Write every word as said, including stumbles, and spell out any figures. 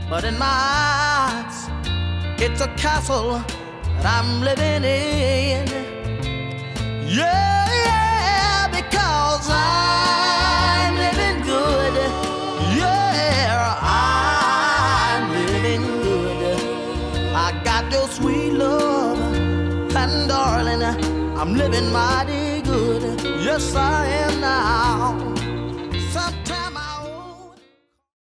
but in my eyes, it's a castle that I'm living in. Yeah, yeah, because I'm living good. Yeah, I'm living good. I got your sweet love, and darling, I'm living mighty good. Yes, I am now. Sometimes